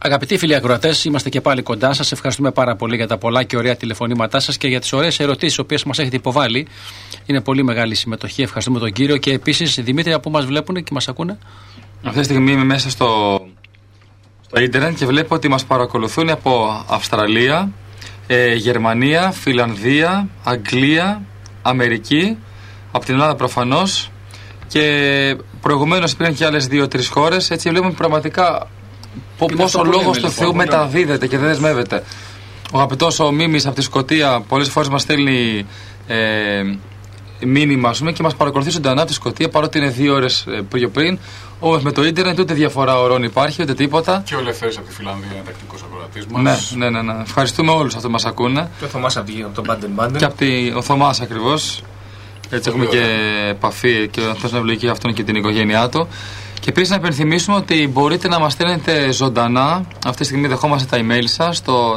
Αγαπητοί φίλοι ακροατές, είμαστε και πάλι κοντά σας. Ευχαριστούμε πάρα πολύ για τα πολλά και ωραία τηλεφωνήματά σας και για τις ωραίες ερωτήσεις, τις οποίες μας έχετε υποβάλει. Είναι πολύ μεγάλη συμμετοχή. Ευχαριστούμε τον κύριο και επίσης, Δημήτρη, που μας βλέπουν και μας ακούνε. Αυτή τη στιγμή είμαι μέσα στο ίντερνετ και βλέπω ότι μας παρακολουθούν από Αυστραλία, Γερμανία, Φιλανδία, Αγγλία, Αμερική, από την Ελλάδα προφανώς, και προηγουμένως υπήρχαν και άλλες 2-3 χώρες. Έτσι βλέπουμε πραγματικά πόσο ο λόγος του Θεού μεταδίδεται και δεν δεσμεύεται. Ο αγαπητός ο Μίμης από τη Σκωτία πολλές φορές μας στέλνει μήνυμα, ας πούμε, και μας παρακολουθεί ζωντανά από τη Σκωτία, παρότι είναι 2 ώρες πιο πριν. Όμως με το ίντερνετ ούτε διαφορά ωρών υπάρχει, ούτε τίποτα. Και ο Λευθέρης από τη Φιλανδία είναι τακτικός ακροατής μας. Ναι. Ευχαριστούμε όλους αυτούς που μας ακούνε. Και ο Θωμάς από τον Μπάντεν. Και ο Θωμάς ακριβώς. Έτσι έχουμε και επαφή και ο Θεός να ευλογεί αυτόν και την οικογένειά του. Και επίσης να υπενθυμίσουμε ότι μπορείτε να μας στέλνετε ζωντανά. Αυτή τη στιγμή δεχόμαστε τα email σας στο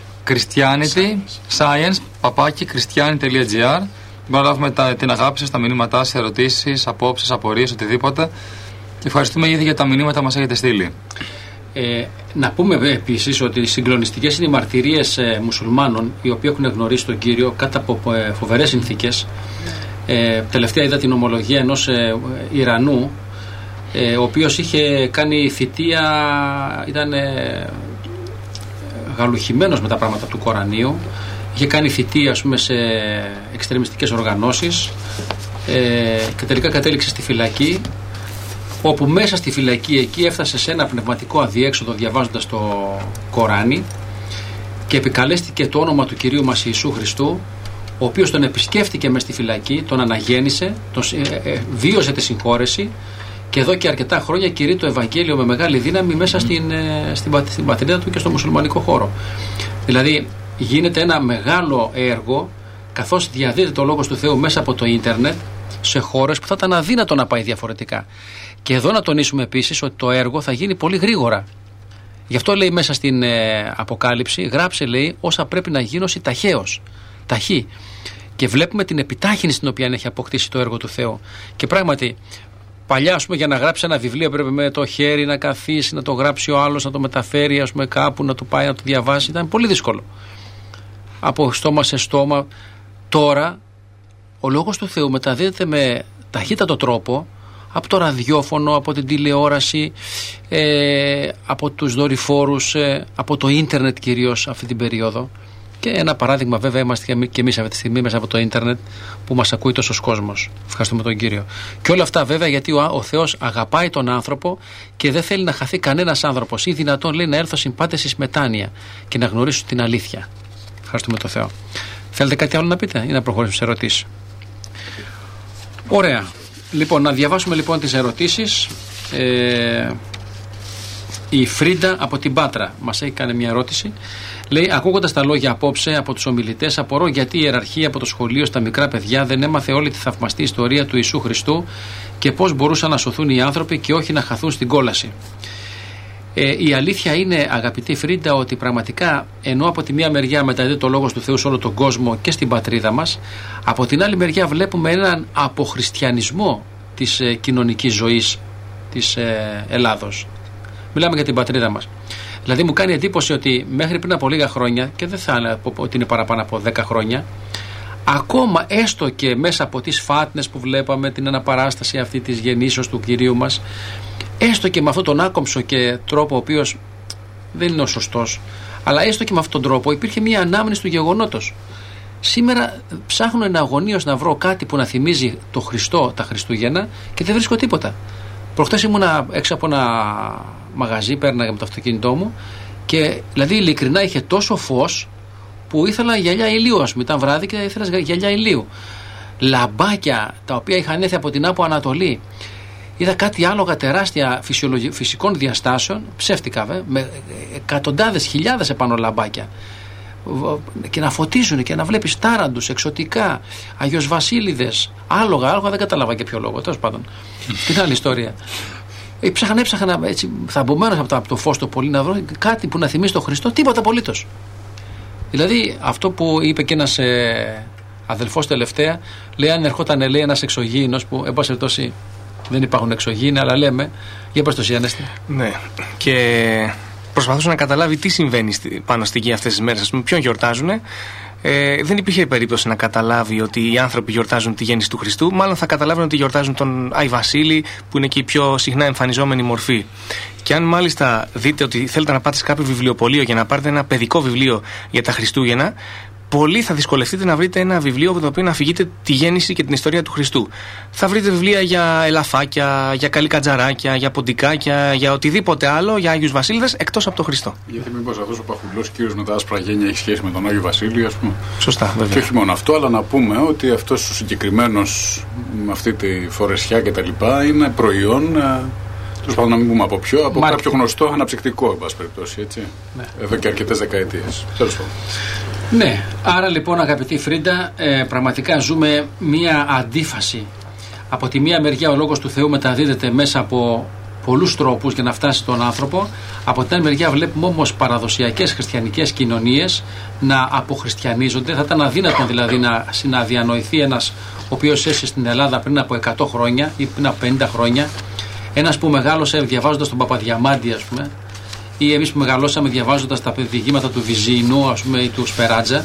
christianity.science@christianity.gr. Μπορούμε να λάβουμε την αγάπη σας, τα μηνύματά σας, ερωτήσεις, απόψεις, απορίες, οτιδήποτε. Και ευχαριστούμε ήδη για τα μηνύματα που μας έχετε στείλει. Να πούμε επίσης ότι οι συγκλονιστικές είναι οι μαρτυρίες μουσουλμάνων οι οποίοι έχουν γνωρίσει τον Κύριο κάτω από φοβερές συνθήκες. Τελευταία είδα την ομολογία ενός Ιρανού, ο οποίος είχε κάνει θητεία, ήταν γαλουχημένος με τα πράγματα του Κορανίου, είχε κάνει θητεία, ας πούμε, σε εξτρεμιστικές οργανώσεις και τελικά κατέληξε στη φυλακή, όπου μέσα στη φυλακή εκεί έφτασε σε ένα πνευματικό αδιέξοδο διαβάζοντας το Κοράνι και επικαλέστηκε το όνομα του Κυρίου μας Ιησού Χριστού, ο οποίος τον επισκέφτηκε μες στη φυλακή, τον αναγέννησε, βίωσε τη συγχώρεση και εδώ και αρκετά χρόνια κηρύττει το Ευαγγέλιο με μεγάλη δύναμη μέσα στην πατρίδα του και στο μουσουλμανικό χώρο. Δηλαδή γίνεται ένα μεγάλο έργο, καθώς διαδίδεται ο Λόγος του Θεού μέσα από το ίντερνετ σε χώρες που θα ήταν αδύνατο να πάει διαφορετικά. Και εδώ να τονίσουμε επίσης ότι το έργο θα γίνει πολύ γρήγορα. Γι' αυτό λέει μέσα στην Αποκάλυψη, γράψε, λέει, όσα πρέπει να γίνωση ταχαίως. Ταχύ. Και βλέπουμε την επιτάχυνση την οποία έχει αποκτήσει το έργο του Θεού. Και πράγματι, παλιά, ας πούμε, για να γράψει ένα βιβλίο πρέπει με το χέρι να καθίσει, να το γράψει ο άλλος, να το μεταφέρει, ας πούμε, κάπου, να το πάει να το διαβάσει. Ήταν πολύ δύσκολο. Από στόμα σε στόμα. Τώρα, ο Λόγος του Θεού μεταδίδεται με ταχύτατο τρόπο από το ραδιόφωνο, από την τηλεόραση, από τους δορυφόρους, από το ίντερνετ κυρίως αυτή την περίοδο. Και ένα παράδειγμα, βέβαια, είμαστε και εμείς αυτή τη στιγμή μέσα από το ίντερνετ που μας ακούει τόσος κόσμος. Ευχαριστούμε τον Κύριο. Και όλα αυτά, βέβαια, γιατί ο Θεός αγαπάει τον άνθρωπο και δεν θέλει να χαθεί κανένας άνθρωπος, ή δυνατόν, λέει, να έλθω συμπάτες εις μετάνοια και να γνωρίσουν την αλήθεια. Ευχαριστούμε τον Θεό. Θέλετε κάτι άλλο να πείτε ή να προχωρήσουμε σε ερωτήσεις? Ωραία. Λοιπόν, να διαβάσουμε λοιπόν τις ερωτήσεις. Η Φρίντα από την Πάτρα μας έχει κάνει μια ερώτηση. Λέει, ακούγοντας τα λόγια απόψε από τους ομιλητές, απορώ γιατί η ιεραρχία από το σχολείο στα μικρά παιδιά δεν έμαθε όλη τη θαυμαστή ιστορία του Ιησού Χριστού και πώς μπορούσαν να σωθούν οι άνθρωποι και όχι να χαθούν στην κόλαση. Η αλήθεια είναι, αγαπητή Φρίντα, ότι πραγματικά ενώ από τη μία μεριά μεταδίδεται το Λόγος του Θεού σε όλο τον κόσμο και στην πατρίδα μας, από την άλλη μεριά βλέπουμε έναν αποχριστιανισμό της κοινωνικής ζωής της Ελλάδος. Μιλάμε για την πατρίδα μας. Δηλαδή μου κάνει εντύπωση ότι μέχρι πριν από λίγα χρόνια, και δεν θα πω ότι είναι παραπάνω από 10 χρόνια, ακόμα έστω και μέσα από τις φάτνες που βλέπαμε, την αναπαράσταση αυτή της γεννήσεως του Κυρίου μας, έστω και με αυτόν τον άκομψο και τρόπο ο οποίος δεν είναι ο σωστός, αλλά έστω και με αυτόν τον τρόπο υπήρχε μια ανάμνηση του γεγονότος. Σήμερα ψάχνω εναγωνίως να βρω κάτι που να θυμίζει το Χριστό, τα Χριστούγεννα, και δεν βρίσκω τίποτα. Προχτές ήμουνα έξω από ένα μαγαζί, πέρναγα με το αυτοκίνητό μου και δηλαδή ειλικρινά είχε τόσο φως που ήθελα γυαλιά ηλίου, ας πούμε. Ήταν βράδυ και ήθελα γυαλιά ηλίου. Λαμπάκια τα οποία είχαν έρθει από την Άπο Ανατολή. Είδα κάτι άλογα τεράστια φυσικών διαστάσεων, ψεύτικα βέβαια, με εκατοντάδες χιλιάδες επάνω λαμπάκια. Και να φωτίζουν και να βλέπεις τάραντους, εξωτικά, αγιοσβασίλειδες, άλογα δεν κατάλαβα και ποιο λόγο, τέλος πάντων. Την άλλη ιστορία. Έψαχνα έτσι, θαμπομένος από το φως το πολύ να βρω κάτι που να θυμίσει τον Χριστό, τίποτα απολύτως. Δηλαδή αυτό που είπε και ένας αδελφός τελευταία, λέει αν ερχόταν, λέει, ένας εξωγήινος που εν πάση περιπτώσει δεν υπάρχουν εξωγήινοι, αλλά λέμε, για πες το εσύ, Ανέστη. Ναι, και προσπαθούσε να καταλάβει τι συμβαίνει πάνω στη γη αυτές τις μέρες. Ας πούμε, ποιον γιορτάζουν. Δεν υπήρχε περίπτωση να καταλάβει ότι οι άνθρωποι γιορτάζουν τη γέννηση του Χριστού. Μάλλον θα καταλάβουν ότι γιορτάζουν τον Άι Βασίλη, που είναι και η πιο συχνά εμφανιζόμενη μορφή. Και αν μάλιστα δείτε ότι θέλετε να πάτε σε κάποιο βιβλιοπωλείο για να πάρετε ένα παιδικό βιβλίο για τα Χριστούγεννα, πολύ θα δυσκολευτείτε να βρείτε ένα βιβλίο από το οποίο να αφηγείτε τη γέννηση και την ιστορία του Χριστού. Θα βρείτε βιβλία για ελαφάκια, για καλικατζαράκια, για ποντικάκια, για οτιδήποτε άλλο, για Άγιους Βασίλειδες, εκτός από τον Χριστό. Γιατί μήπως αυτός ο παχουλός κύριος με τα άσπρα γένια έχει σχέση με τον Άγιο Βασίλειο, ας πούμε. Σωστά, βέβαια. Και όχι μόνο αυτό, αλλά να πούμε ότι αυτός ο συγκεκριμένος, με αυτή τη φορεσιά και τα λοιπά, είναι προϊόν. Τους πάμε να μην πούμε από ποιο, από κάποιο γνωστό αναψυκτικό, εν πάση περιπτώσει, έτσι. Ναι. Εδώ και αρκετές δεκαετίες. Τέλος πάντων. Ναι, άρα λοιπόν αγαπητή Φρίντα, πραγματικά ζούμε μία αντίφαση. Από τη μία μεριά ο λόγος του Θεού μεταδίδεται μέσα από πολλούς τρόπους για να φτάσει στον άνθρωπο. Από την άλλη μεριά βλέπουμε παραδοσιακές χριστιανικές κοινωνίες να αποχριστιανίζονται. Θα ήταν αδύνατο δηλαδή να διανοηθεί ένας ο οποίος έζησε στην Ελλάδα πριν από 100 χρόνια ή πριν από 50 χρόνια, ένας που μεγάλωσε διαβάζοντας τον Παπαδιαμάντη, ας πούμε, ή εμείς που μεγαλώσαμε διαβάζοντας τα διηγήματα του Βυζίνου, ας πούμε, ή του Σπεράτζα,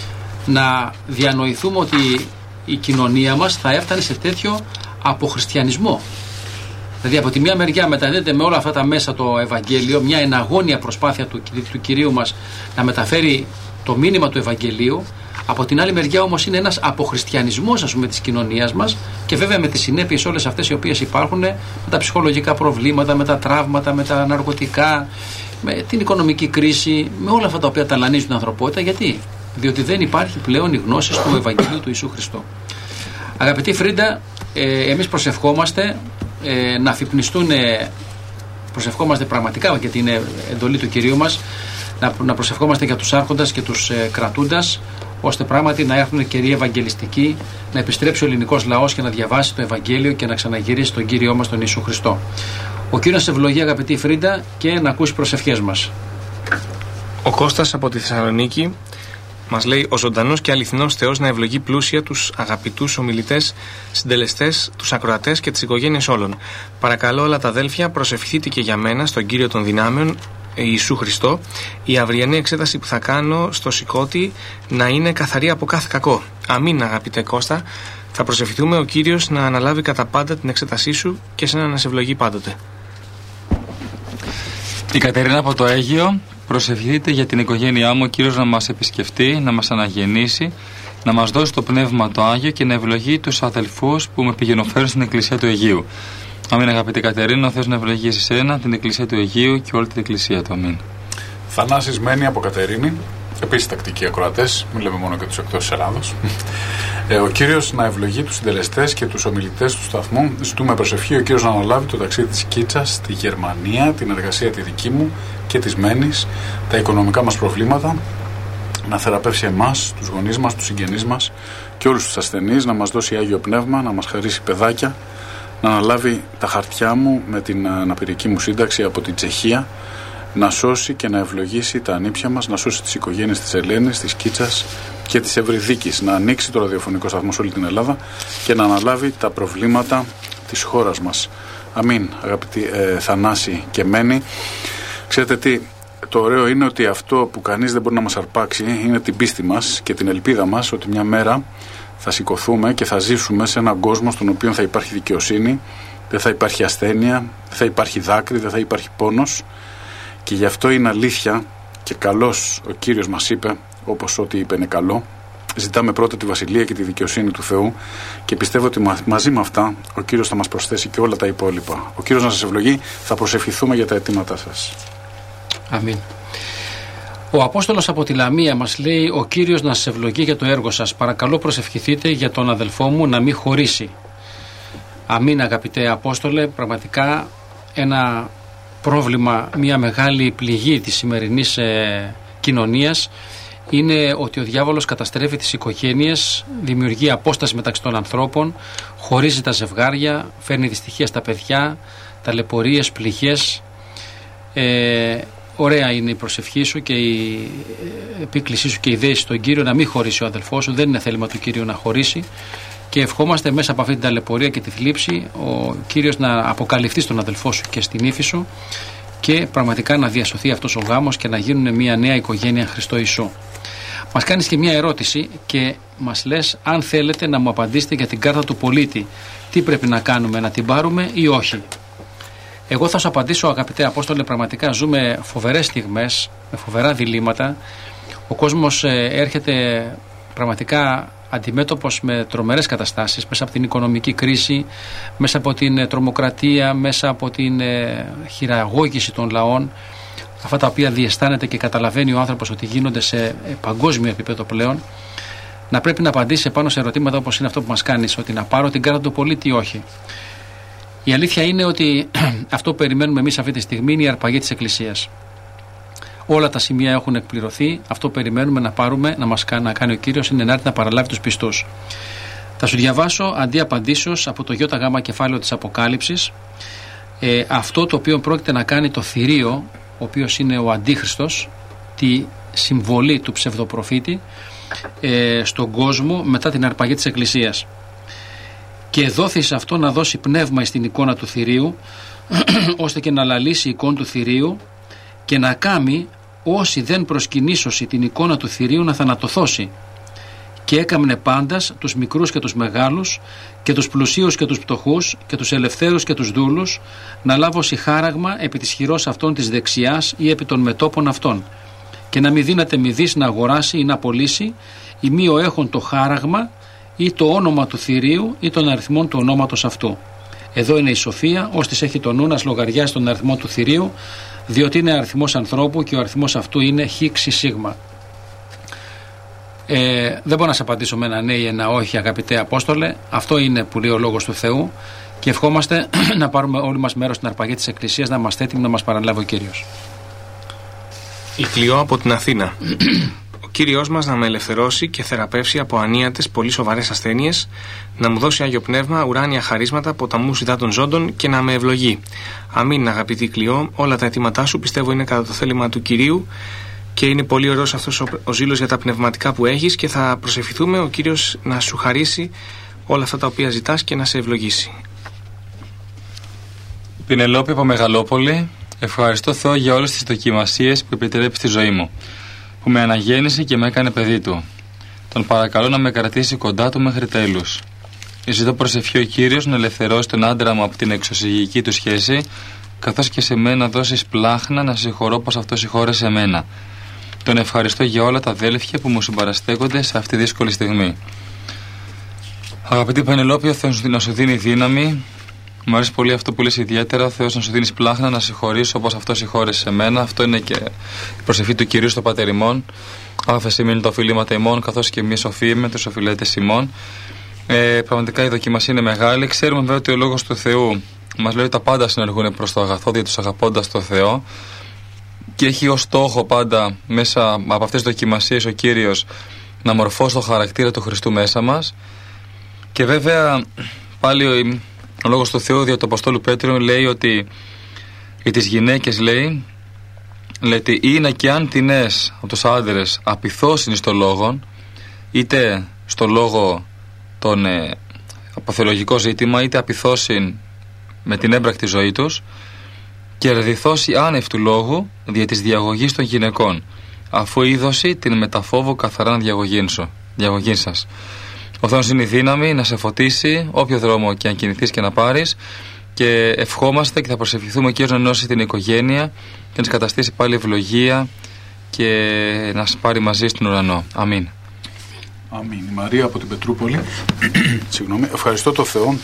να διανοηθούμε ότι η κοινωνία μας θα έφτανε σε τέτοιο αποχριστιανισμό. Δηλαδή από τη μια μεριά μεταδίδεται με όλα αυτά τα μέσα το Ευαγγέλιο, μια εναγώνια προσπάθεια του Κυρίου μας να μεταφέρει το μήνυμα του Ευαγγελίου. Από την άλλη μεριά όμως είναι ένας αποχριστιανισμός, ας πούμε, της κοινωνίας μας, και βέβαια με τις συνέπειες όλες αυτές οι οποίες υπάρχουν, με τα ψυχολογικά προβλήματα, με τα τραύματα, με τα ναρκωτικά, με την οικονομική κρίση, με όλα αυτά τα οποία ταλανίζουν την ανθρωπότητα. Γιατί? Διότι δεν υπάρχει πλέον η γνώση του Ευαγγελίου του Ιησού Χριστού. Αγαπητή Φρίντα, εμείς προσευχόμαστε να αφυπνιστούν, προσευχόμαστε πραγματικά, γιατί είναι εντολή του Κυρίου μας, να προσευχόμαστε για τους άρχοντας και τους κρατούντας, ώστε πράγματι να έρθουν καιροί ευαγγελιστικοί, να επιστρέψει ο ελληνικός λαός και να διαβάσει το Ευαγγέλιο και να ξαναγυρίσει τον Κύριό μας τον Ιησού Χριστό. Ο Κύριος ευλογεί, αγαπητή Φρίντα, και να ακούσει προσευχές μας. Ο Κώστας από τη Θεσσαλονίκη μας λέει: ο ζωντανός και αληθινός Θεός να ευλογεί πλούσια τους αγαπητούς ομιλητές, συντελεστές, τους ακροατές και τις οικογένειες όλων. Παρακαλώ όλα τα αδέλφια, προσευχηθείτε και για μένα, στον Κύριο των δυνάμεων, Ιησού Χριστό, η αυριανή εξέταση που θα κάνω στο σηκώτη να είναι καθαρή από κάθε κακό. Αμήν, αγαπητέ Κώστα. Θα προσευχηθούμε ο Κύριος να αναλάβει κατά πάντα την εξέτασή σου και σένα να σε ευλογεί πάντοτε. Η Κατερίνα από το Αίγυο: προσευχηθείτε για την οικογένειά μου, ο Κύριος να μας επισκεφτεί, να μας αναγεννήσει, να μας δώσει το Πνεύμα το Άγιο και να ευλογεί τους αδελφούς που με πηγαινοφέρουν στην Εκκλησία του Αιγείου. Αμήν, αγαπητή Κατερίνα, ο Θεός να ευλογήσει εσένα, την Εκκλησία του Αιγείου και όλη την Εκκλησία του. Αμήν. Θανάσης Μένη από Κατερίνη, επίσης τακτικοί ακροατές, μην λέμε μόνο και τους εκτός της Ελλάδος. Ο Κύριος να ευλογεί τους συντελεστές και τους ομιλητές του σταθμού. Ζητούμε προσευχή ο Κύριος να αναλάβει το ταξίδι της Κίτσας στη Γερμανία, την εργασία τη δική μου και της Μένης, τα οικονομικά μας προβλήματα, να θεραπεύσει εμάς, τους γονείς μας, τους συγγενείς μας και όλους τους ασθενείς, να μας δώσει Άγιο Πνεύμα, να μας χαρίσει παιδάκια, να αναλάβει τα χαρτιά μου με την αναπηρική μου σύνταξη από την Τσεχία, να σώσει και να ευλογήσει τα ανήψια μας, να σώσει τις οικογένειες της Ελένης, της Κίτσας και της Ευρυδίκης, να ανοίξει το ραδιοφωνικό σταθμό σε όλη την Ελλάδα και να αναλάβει τα προβλήματα της χώρας μας. Αμήν, αγαπητοί Θανάση και Μένη. Ξέρετε τι, το ωραίο είναι ότι αυτό που κανείς δεν μπορεί να μας αρπάξει είναι την πίστη μας και την ελπίδα μας ότι μια μέρα θα σηκωθούμε και θα ζήσουμε σε έναν κόσμο στον οποίο θα υπάρχει δικαιοσύνη, δεν θα υπάρχει ασθένεια, δεν θα υπάρχει δάκρυ, δεν θα υπάρχει πόνος, και γι' αυτό είναι αλήθεια και καλός ο Κύριος μας είπε, όπως ό,τι είπε είναι καλό. Ζητάμε πρώτα τη βασιλεία και τη δικαιοσύνη του Θεού και πιστεύω ότι μαζί με αυτά ο Κύριος θα μας προσθέσει και όλα τα υπόλοιπα. Ο Κύριος να σας ευλογεί, θα προσευχηθούμε για τα αιτήματά σας. Αμήν. Ο Απόστολος από τη Λαμία μας λέει: ο Κύριος να σας ευλογεί για το έργο σας. Παρακαλώ προσευχηθείτε για τον αδελφό μου να μην χωρίσει. Αμήν, αγαπητέ Απόστολε. Πραγματικά ένα πρόβλημα, μια μεγάλη πληγή της σημερινής κοινωνίας είναι ότι ο διάβολος καταστρέφει τις οικογένειες, δημιουργεί απόσταση μεταξύ των ανθρώπων, χωρίζει τα ζευγάρια, φέρνει δυστυχία στα παιδιά, ταλαιπωρίες, πληγές. Ωραία είναι η προσευχή σου και η επίκλησή σου και η δέση στον Κύριο να μην χωρίσει ο αδελφός σου. Δεν είναι θέλημα του Κύριου να χωρίσει, και ευχόμαστε μέσα από αυτή την ταλαιπωρία και τη θλίψη ο Κύριος να αποκαλυφθεί στον αδελφό σου και στην ύφη σου και πραγματικά να διασωθεί αυτός ο γάμος και να γίνουν μια νέα οικογένεια Χριστό Ιησού. Μας κάνεις και μια ερώτηση και μας λες αν θέλετε να μου απαντήσετε για την κάρτα του πολίτη. Τι πρέπει να κάνουμε, να την πάρουμε ή όχι? Εγώ θα σου απαντήσω, αγαπητέ Απόστολε, πραγματικά ζούμε φοβερές στιγμές, με φοβερά διλήμματα. Ο κόσμος έρχεται πραγματικά αντιμέτωπος με τρομερές καταστάσεις, μέσα από την οικονομική κρίση, μέσα από την τρομοκρατία, μέσα από την χειραγώγηση των λαών, αυτά τα οποία διαισθάνεται και καταλαβαίνει ο άνθρωπος ότι γίνονται σε παγκόσμιο επίπεδο πλέον. Να πρέπει να απαντήσει πάνω σε ερωτήματα όπως είναι αυτό που μας κάνεις, ότι να πάρω την κάρτα του πολίτη ή όχι. Η αλήθεια είναι ότι αυτό που περιμένουμε εμείς αυτή τη στιγμή είναι η αρπαγή της Εκκλησίας. Όλα τα σημεία έχουν εκπληρωθεί. Αυτό που περιμένουμε να πάρουμε, να κάνει ο Κύριος, είναι να έρθει να παραλάβει τους πιστούς. Θα σου διαβάσω αντί απαντήσεως από το ΙΓ κεφάλαιο της Αποκάλυψης, αυτό το οποίο πρόκειται να κάνει το θηρίο, ο οποίος είναι ο Αντίχριστος, τη συμβολή του ψευδοπροφήτη στον κόσμο μετά την αρπαγή της Εκκλησίας. Και δόθη σε αυτό να δώσει πνεύμα στην εικόνα του θηρίου, ώστε και να λαλήσει η εικόνα του θηρίου και να κάμει όσοι δεν προσκυνήσωση την εικόνα του θηρίου να θανατωθώσει. Και έκαμνε πάντας τους μικρούς και τους μεγάλους και τους πλουσίους και τους πτωχούς και τους ελευθέρους και τους δούλους να λάβωση χάραγμα επί της χειρός αυτών της δεξιάς ή επί των μετόπων αυτών, και να μη δύναται μηδής να αγοράσει ή να πωλήσει ή μη ο έχων το χάραγμα ή το όνομα του θηρίου ή των αριθμών του ονόματος αυτού. Εδώ είναι η σοφία, ώστις έχει το νου να λογαριάσει τον αριθμό του θηρίου, διότι είναι αριθμός ανθρώπου και ο αριθμός αυτού είναι χίξη σίγμα. Δεν μπορώ να σε απαντήσω με ένα ναι ή ένα όχι, αγαπητέ Απόστολε. Αυτό είναι που λέει ο Λόγος του Θεού και ευχόμαστε να πάρουμε όλοι μας μέρος στην αρπαγή της Εκκλησίας, να είμαστε έτοιμοι να μας παραλάβει ο Κύριος. Η Κλειό από την Αθήνα. Ο Κύριος μας να με ελευθερώσει και θεραπεύσει από ανίατες πολύ σοβαρές ασθένειες, να μου δώσει Άγιο Πνεύμα, ουράνια χαρίσματα, ποταμούς υδάτων ζώντων και να με ευλογεί. Αμήν, αγαπητή Κλειό, όλα τα αιτήματά σου πιστεύω είναι κατά το θέλημα του Κυρίου και είναι πολύ ωραίος αυτός ο ζήλος για τα πνευματικά που έχεις και θα προσευχηθούμε ο Κύριος να σου χαρίσει όλα αυτά τα οποία ζητάς και να σε ευλογήσει. Πινελόπη από Μεγαλόπολη. Ευχαριστώ Θεό για όλες τις δοκιμασίες που επιτρέπει στη ζωή μου, που με αναγέννησε και με έκανε παιδί του. Τον παρακαλώ να με κρατήσει κοντά του μέχρι τέλους. Ζητώ προσευχή ο Κύριος να ελευθερώσει τον άντρα μου από την εξωσυγική του σχέση, καθώς και σε μένα δώσεις πλάχνα να συγχωρώ πως αυτό συγχώρεσε εμένα. Τον ευχαριστώ για όλα τα αδέλφια που μου συμπαραστέκονται σε αυτή τη δύσκολη στιγμή. Αγαπητή Πενελόπη, ο Θεός να σου δίνει δύναμη. Μου αρέσει πολύ αυτό που λες ιδιαίτερα. Ο Θεός να σου δίνει πλάχνα να συγχωρήσω όπως αυτό συγχώρεσε σε μένα. Αυτό είναι και η προσευχή του Κυρίου στο Πατέρ ημών. Άφεση μείνει το οφειλήματα ημών, καθώς και εμείς οφείλουμε τους οφειλέτες ημών. Πραγματικά η δοκιμασία είναι μεγάλη. Ξέρουμε βέβαια ότι ο Λόγος του Θεού μας λέει ότι τα πάντα συνεργούν προς το αγαθό, διότι τους αγαπώντας το Θεό. Και έχει ως στόχο πάντα μέσα από αυτές τις δοκιμασίες ο Κύριος να μορφώσει το χαρακτήρα του Χριστού μέσα μας. Και βέβαια πάλι ο Λόγος του Θεού δια του Αποστόλου Πέτρου λέει ότι για τις γυναίκες λέει ότι είναι και αν τινές από τους άντρες απειθώσιν στο λόγον, είτε στο λόγο τον αποθεολογικό ζήτημα, είτε απειθώσιν με την έμπρακτη ζωή τους, και ερδιθώσει άνευ του λόγου δια της διαγωγής των γυναικών, αφού είδωση την μεταφόβο καθαράν διαγωγήν σας. Ο Θεός είναι η δύναμη να σε φωτίσει όποιο δρόμο και αν κινηθείς και να πάρεις, και ευχόμαστε και θα προσευχηθούμε και να ενώσει την οικογένεια και να της καταστήσει πάλι ευλογία και να σε πάρει μαζί στον ουρανό. Αμήν. Αμήν. Η Μαρία από την Πετρούπολη. Συγγνώμη. Ευχαριστώ τον Θεό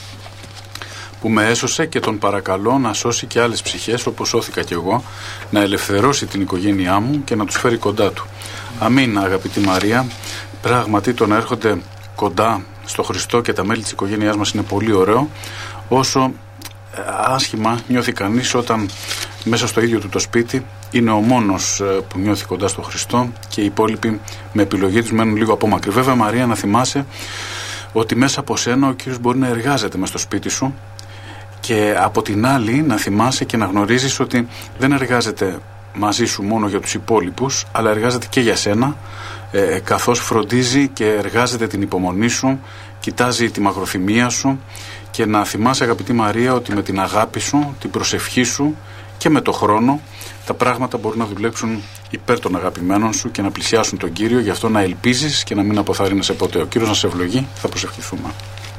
που με έσωσε και τον παρακαλώ να σώσει και άλλες ψυχές όπως σώθηκα κι εγώ, να ελευθερώσει την οικογένειά μου και να τους φέρει κοντά του. Αμήν, αγαπητή Μαρία. Πράγματι το να έρχονται κοντά στο Χριστό και τα μέλη της οικογένειάς μας είναι πολύ ωραίο, όσο άσχημα νιώθει κανείς όταν μέσα στο ίδιο του το σπίτι είναι ο μόνος που νιώθει κοντά στο Χριστό και οι υπόλοιποι με επιλογή τους μένουν λίγο απόμακροι. Βέβαια, Μαρία, να θυμάσαι ότι μέσα από σένα ο Κύριος μπορεί να εργάζεται μες στο σπίτι σου, και από την άλλη να θυμάσαι και να γνωρίζεις ότι δεν εργάζεται μαζί σου μόνο για τους υπόλοιπους, αλλά εργάζεται και για σένα, καθώς φροντίζει και εργάζεται την υπομονή σου, κοιτάζει τη μακροθυμία σου. Και να θυμάσαι, αγαπητή Μαρία, ότι με την αγάπη σου, την προσευχή σου και με το χρόνο τα πράγματα μπορούν να δουλέψουν υπέρ των αγαπημένων σου και να πλησιάσουν τον Κύριο, γι' αυτό να ελπίζεις και να μην αποθαρρύνεσαι ποτέ. Ο Κύριος να σε ευλογεί, θα προσευχηθούμε.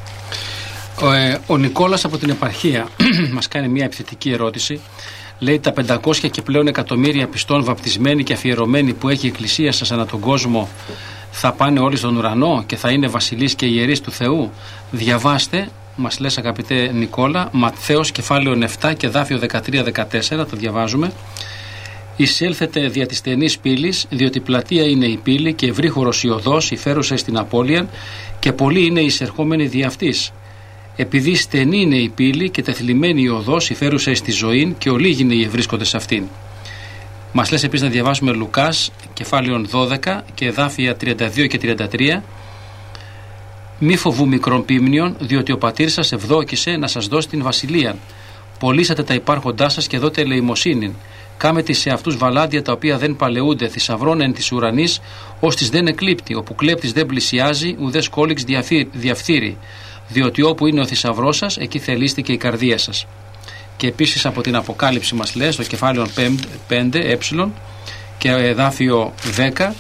Ο Νικόλας από την επαρχία μας κάνει μια επιθετική ερώτηση. Λέει, τα 500 και πλέον εκατομμύρια πιστών βαπτισμένοι και αφιερωμένοι που έχει η Εκκλησία σας ανά τον κόσμο θα πάνε όλοι στον ουρανό και θα είναι βασιλείς και ιερείς του Θεού? Διαβάστε, μας λες αγαπητέ Νικόλα, Ματθαίος κεφάλαιο 7 και εδάφιο 13-14, το διαβάζουμε. Εισέλθετε δια της στενής πύλης, διότι πλατεία είναι η πύλη και ευρύχωρος η οδός, η φέρουσα στην απώλεια, και πολλοί είναι οι εισερχόμενοι δι' αυτής. Επειδή στενή είναι η πύλη και τεθλιμμένη η οδός, η φέρουσα στη ζωή, και ολίγοι είναι οι ευρίσκοντες σε αυτήν. Μας λες επίσης να διαβάσουμε Λουκάς κεφάλαιο 12 και εδάφια 32 και 33. Μη φοβού μικρών πίμνιων, διότι ο πατήρ σας ευδόκησε να σας δώσει την βασιλεία. Πωλήσατε τα υπάρχοντά σας και δώτε ελεημοσύνην. Κάμετε σε αυτούς βαλάντια τα οποία δεν παλαιούνται, θησαυρών εν της ουρανής, ώστις δεν εκλείπτει, όπου κλέπτης δεν πλησιάζει, ουδές κόλυξ διαφθείρει. Διότι όπου είναι ο θησαυρός σας, εκεί θελήστε και η καρδία σας. Και επίσης από την Αποκάλυψη μας λέει, στο κεφάλαιο 5, και εδάφιο 10,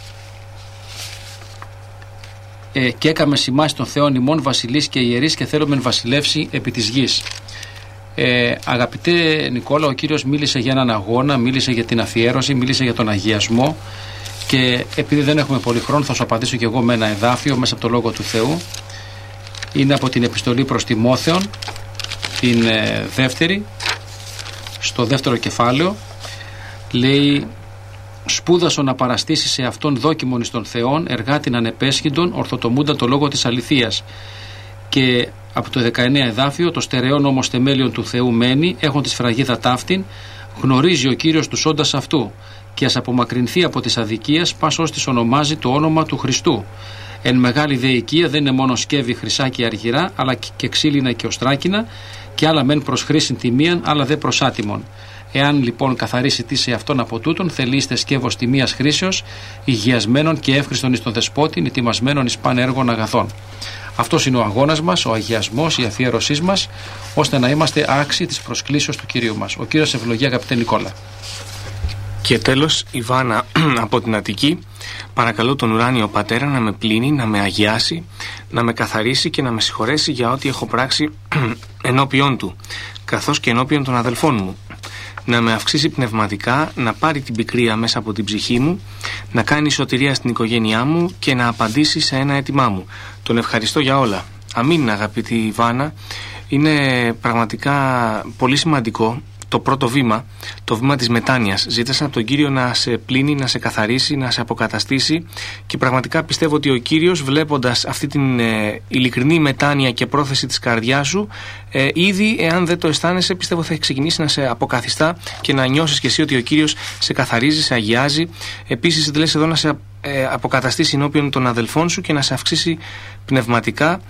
και έκαμε σημάσει των Θεών ημών βασιλείς και ιερείς και θέλομεν βασιλεύσει επί της γης. Αγαπητέ Νικόλα, ο Κύριος μίλησε για έναν αγώνα, μίλησε για την αφιέρωση, μίλησε για τον αγιασμό, και επειδή δεν έχουμε πολύ χρόνο θα σου απαντήσω και εγώ με ένα εδάφιο μέσα από το Λόγο του Θεού. Είναι από την επιστολή προς Τιμόθεον, την δεύτερη, στο δεύτερο κεφάλαιο. Λέει, σπούδασον να παραστήσει σε αυτόν δόκιμον εις των Θεών, εργάτην ανεπέσχυντον, ορθοτομούνταν το λόγο της αληθείας. Και από το 19 εδάφιο, το στερεόν όμως θεμέλιον του Θεού μένει, έχουν τη σφραγίδα ταύτην, γνωρίζει ο Κύριος τους όντας αυτού, και ας απομακρυνθεί από της αδικίας, πας ως της ονομάζει το όνομα του Χριστού. Εν μεγάλη δε οικία δεν είναι μόνο σκεύη χρυσά και αργυρά, αλλά και ξύλινα και οστράκινα, και άλλα μεν προς χρήσιν τιμίαν, άλλα δε προς άτιμον. Εάν λοιπόν καθαρίσει τι σε αυτόν από τούτον, θελείστε σκεύος τιμίας χρήσεως, υγιασμένων και εύχριστον εις τον δεσπότην, ετοιμασμένων εις παν έργων αγαθών. Αυτός είναι ο αγώνας μας, ο αγιασμός, η αφιέρωσή μας, ώστε να είμαστε άξιοι της προσκλήσεως του Κυρίου μας. Ο Κύριος ευλογεί, αγαπητέ Νικόλα. Και τέλος, η Βάνα από την Αττική. Παρακαλώ τον ουράνιο Πατέρα να με πλύνει, να με αγιάσει, να με καθαρίσει και να με συγχωρέσει για ό,τι έχω πράξει ενώπιον Του, καθώς και ενώπιον των αδελφών μου. Να με αυξήσει πνευματικά, να πάρει την πικρία μέσα από την ψυχή μου, να κάνει σωτηρία στην οικογένειά μου και να απαντήσει σε ένα αίτημά μου. Τον ευχαριστώ για όλα. Αμήν, αγαπητή Βάνα. Είναι πραγματικά πολύ σημαντικό το πρώτο βήμα, το βήμα της μετάνοιας. Ζήτησα από τον Κύριο να σε πλύνει, να σε καθαρίσει, να σε αποκαταστήσει, και πραγματικά πιστεύω ότι ο Κύριος, βλέποντας αυτή την ειλικρινή μετάνοια και πρόθεση της καρδιάς σου, ήδη, εάν δεν το αισθάνεσαι, πιστεύω θα έχει ξεκινήσει να σε αποκαθιστά και να νιώσεις και εσύ ότι ο Κύριος σε καθαρίζει, σε αγιάζει. Επίσης, λες εδώ να σε αποκαταστήσει ενώπιον των αδελφών σου και να σε αυξήσει πνευματικά.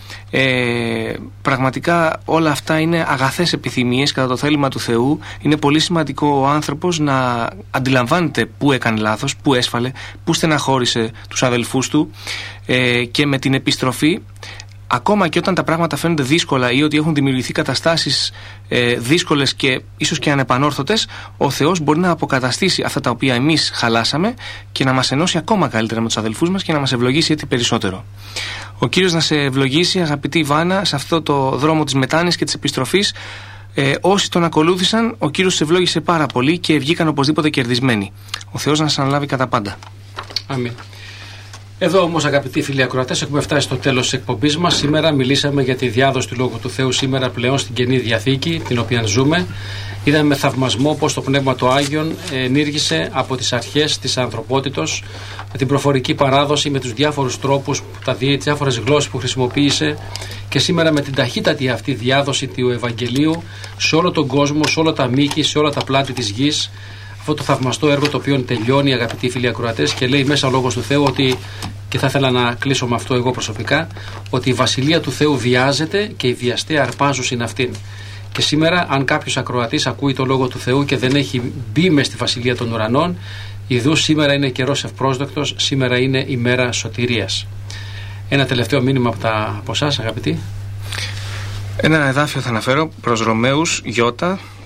Πραγματικά όλα αυτά είναι αγαθές επιθυμίες κατά το θέλημα του Θεού. Είναι πολύ σημαντικό ο άνθρωπος να αντιλαμβάνεται πού έκανε λάθος, πού έσφαλε, πού στεναχώρησε τους αδελφούς του, και με την επιστροφή, ακόμα και όταν τα πράγματα φαίνονται δύσκολα ή ότι έχουν δημιουργηθεί καταστάσεις δύσκολες και ίσως και ανεπανόρθωτες, ο Θεός μπορεί να αποκαταστήσει αυτά τα οποία εμείς χαλάσαμε και να μας ενώσει ακόμα καλύτερα με τους αδελφούς μας και να μας ευλογήσει έτσι περισσότερο. Ο Κύριος να σε ευλογήσει, αγαπητή Βάνα, σε αυτό το δρόμο της μετάνοιας και της επιστροφής. Όσοι τον ακολούθησαν, ο Κύριος σε ευλόγησε πάρα πολύ και βγήκαν οπωσδήποτε κερδισμένοι. Ο Θεός να σας αναλάβει κατά πάντα. Αμήν. Εδώ όμως, αγαπητοί φίλοι ακροατές, έχουμε φτάσει στο τέλος της εκπομπής μας. Σήμερα μιλήσαμε για τη διάδοση του Λόγου του Θεού σήμερα πλέον στην Καινή Διαθήκη, την οποία ζούμε. Είδαμε με θαυμασμό πως το Πνεύμα το Άγιον ενήργησε από τις αρχές της ανθρωπότητος, με την προφορική παράδοση, με τους διάφορους τρόπους, τις διάφορες γλώσσες που χρησιμοποίησε, και σήμερα με την ταχύτατη αυτή διάδοση του Ευαγγελίου σε όλο τον κόσμο, σε όλα τα μήκη, σε όλα τα πλάτη της γης. Αυτό το θαυμαστό έργο το οποίο τελειώνει, αγαπητοί φίλοι ακροατές, και λέει μέσα ο Λόγος του Θεού ότι, και θα ήθελα να κλείσω με αυτό εγώ προσωπικά, ότι η Βασιλεία του Θεού βιάζεται και οι βιαστές αρπάζουν αυτήν. Και σήμερα, αν κάποιος ακροατής ακούει το Λόγο του Θεού και δεν έχει μπει μες στη Βασιλεία των Ουρανών, ιδού σήμερα είναι καιρός ευπρόσδεκτος, σήμερα είναι η μέρα σωτηρίας. Ένα τελευταίο μήνυμα από εσάς, αγαπητοί. Ένα εδάφιο θα αναφέρω προς Ρωμαίους Ι,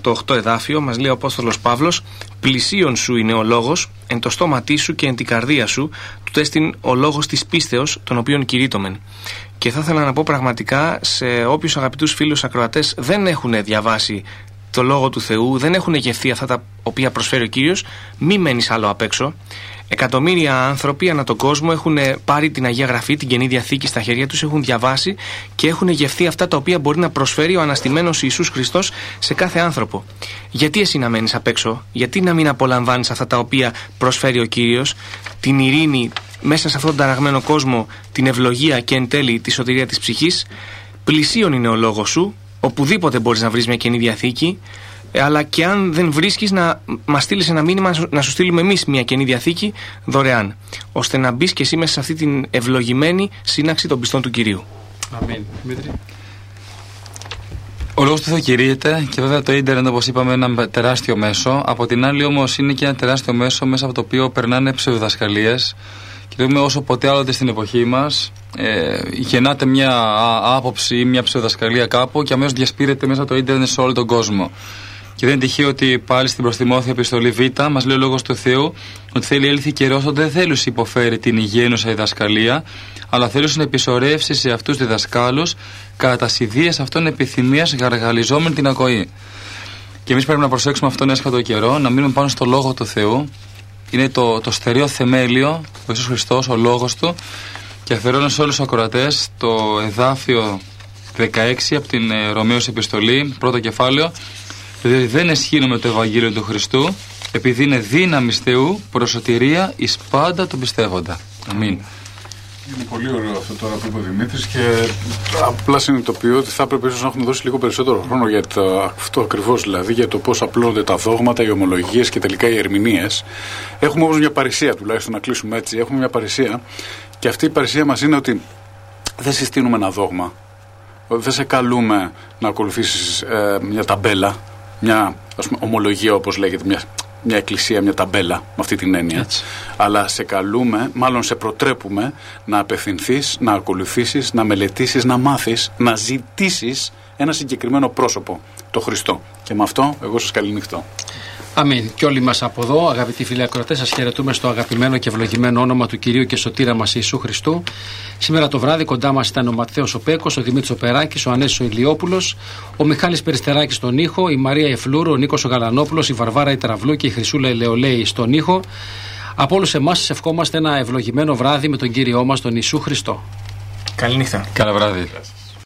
το 8ο εδάφιο μας λέει ο Απόστολος Παύλος: «Πλησίον σου είναι ο λόγος, εν το στόματί σου και εν την καρδία σου, τούτο έστιν ο λόγος της πίστεως, τον οποίον κηρύττομεν». Και θα ήθελα να πω πραγματικά σε όποιους αγαπητούς φίλους ακροατές δεν έχουν διαβάσει το Λόγο του Θεού, δεν έχουν γευθεί αυτά τα οποία προσφέρει ο Κύριος, μη μένεις άλλο απ' έξω. Εκατομμύρια άνθρωποι ανά τον κόσμο έχουν πάρει την Αγία Γραφή, την Καινή Διαθήκη στα χέρια τους, έχουν διαβάσει και έχουν γευθεί αυτά τα οποία μπορεί να προσφέρει ο αναστημένος Ιησούς Χριστός σε κάθε άνθρωπο. Γιατί εσύ να μένεις απ' έξω, γιατί να μην απολαμβάνεις αυτά τα οποία προσφέρει ο Κύριος, την ειρήνη μέσα σε αυτόν τον ταραγμένο κόσμο, την ευλογία και εν τέλει τη σωτηρία της ψυχής? Πλησίον είναι ο λόγος σου, οπουδήποτε μπορείς να βρεις μια Καινή Διαθήκη. Αλλά και αν δεν βρίσκεις, να μας στείλεις ένα μήνυμα, να σου στείλουμε εμείς μια Καινή Διαθήκη δωρεάν, ώστε να μπεις και εσύ μέσα σε αυτή την ευλογημένη σύναξη των πιστών του Κυρίου. Αμήν. Δημήτρη. Ο λόγος του Θεού κηρύεται και βέβαια το ίντερνετ, όπως είπαμε, είναι ένα τεράστιο μέσο. Από την άλλη όμως είναι και ένα τεράστιο μέσο μέσα από το οποίο περνάνε ψευδιδασκαλίες. Και δούμε όσο ποτέ άλλοτε στην εποχή μας γεννάται μια άποψη ή μια ψευδιδασκαλία κάπου και αμέσως διασπείρεται μέσα από το ίντερνετ σε όλο τον κόσμο. Και δεν είναι τυχαίο ότι πάλι στην προς Τιμόθεο επιστολή Β μας λέει ο λόγος του Θεού ότι θέλει έλθει καιρός ότι δεν θέλει υποφέρει την υγιένουσα διδασκαλία, αλλά θέλει να επισορεύσει σε αυτούς τους διδασκάλους κατά τα ιδίες αυτών επιθυμίας γαργαλιζόμενη την ακοή. Και εμείς πρέπει να προσέξουμε αυτόν έσχατο καιρό, να μείνουμε πάνω στο λόγο του Θεού. Είναι το στερεό θεμέλιο, ο Ιησούς Χριστός, ο λόγος του. Και αφιερώνω σε όλους τους ακροατές το εδάφιο 16 από την Ρωμαίους επιστολή, πρώτο κεφάλαιο. Δηλαδή δεν εσχύνουμε το Ευαγγέλιο του Χριστού, επειδή είναι δύναμις Θεού προς σωτηρία εις πάντα τον πιστεύοντα. Αμήν. Είναι πολύ ωραίο αυτό τώρα που είπε ο Δημήτρης και απλά συνειδητοποιώ ότι θα έπρεπε ίσως να έχουμε δώσει λίγο περισσότερο χρόνο για αυτό ακριβώς, δηλαδή για το πώς απλώνονται τα δόγματα, οι ομολογίες και τελικά οι ερμηνείες. Έχουμε όμως μια παρησία, τουλάχιστον να κλείσουμε έτσι. Έχουμε μια παρησία και αυτή η παρησία μας είναι ότι δεν συστήνουμε ένα δόγμα. Δεν σε καλούμε να ακολουθήσεις μια ταμπέλα, μια ας πούμε, ομολογία όπως λέγεται, μια εκκλησία, μια ταμπέλα με αυτή την έννοια. Έτσι. Αλλά σε καλούμε, μάλλον σε προτρέπουμε να απευθυνθείς, να ακολουθήσεις, να μελετήσεις, να μάθεις, να ζητήσεις ένα συγκεκριμένο πρόσωπο, το Χριστό. Και με αυτό εγώ σας καληνυχτώ. Αμήν. Και όλοι μας από εδώ, αγαπητοί φίλοι ακροατές, σας χαιρετούμε στο αγαπημένο και ευλογημένο όνομα του Κυρίου και Σωτήρα μας Ιησού Χριστού. Σήμερα το βράδυ κοντά μας ήταν ο Ματθαίος ο Πέκος, ο Δημήτρης ο Περάκης, ο Ανέσης ο Ηλιόπουλος, ο Μιχάλης Περιστεράκης στον ήχο, η Μαρία Εφλούρου, ο Νίκος ο Γαλανόπουλος, η Βαρβάρα η Τραυλού και η Χρυσούλα η Λεολέη στον ήχο. Από όλους εμάς σας ευχόμαστε ένα ευλογημένο βράδυ με τον Κύριό μας τον Ιησού Χριστό. Καληνύχτα. Καλό βράδυ.